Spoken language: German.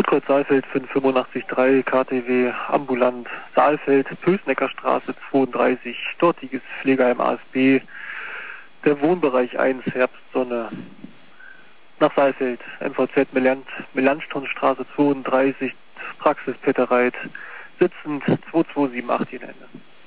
Landkreuz Saalfeld 5883 KTW ambulant Saalfeld, Pülsneckerstraße 32, dortiges Pflegeheim ASB, der Wohnbereich 1, Herbstsonne. Nach Saalfeld, MVZ Melanchthonstraße 32, Praxis Pettereit, sitzend 2278 Ende.